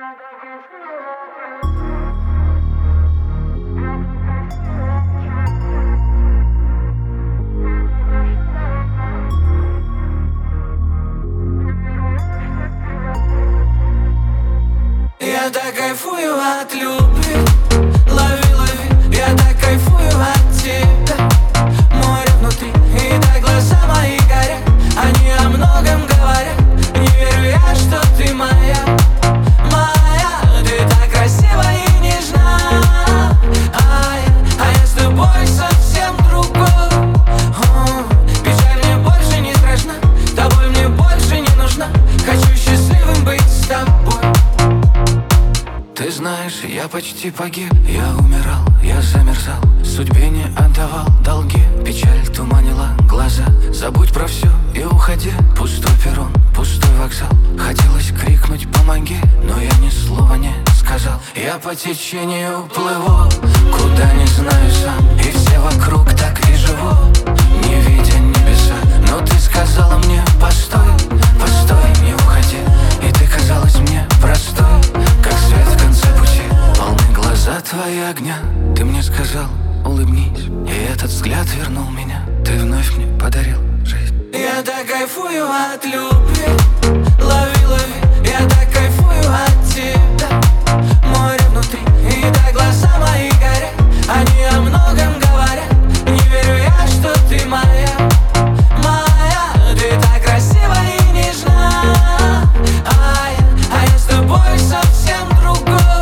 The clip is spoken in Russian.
Я так кайфую от любви. Лови, лови, я так кайфую от тебя. Море внутри, и так глаза мои горят. Они о многом говорят. Не верю я, что ты моя, моя. Ты так красива и нежна. А я с тобой совсем другой. Печаль мне больше не страшна. Тобой мне больше не нужна. Хочу счастливым быть с тобой. Ты знаешь, я почти погиб. Я умирал, я замерзал, судьбе не отдавал долги. Печаль туманила глаза. Забудь про все и уходи. Пустой перрон, пустой вокзал. Хотелось крикнуть «помоги», но я ни слова не сказал. Я по течению плыву, куда не знаю сам. И все вокруг так и живут, не видя небеса. Но ты сказала мне «постой, постой, не уходи». И ты казалась мне простой, как свет в конце пути. Полны глаза твои огня. Ты мне сказал улыбнись, и этот взгляд вернул меня. Ты вновь мне подарил жизнь. Я так кайфую от любви. Лови, лови, я так кайфую от тебя. Море внутри, и так глаза мои горят. Они о многом говорят. Не верю я, что ты моя, моя. Ты так красива и нежна. А я с тобой совсем другой.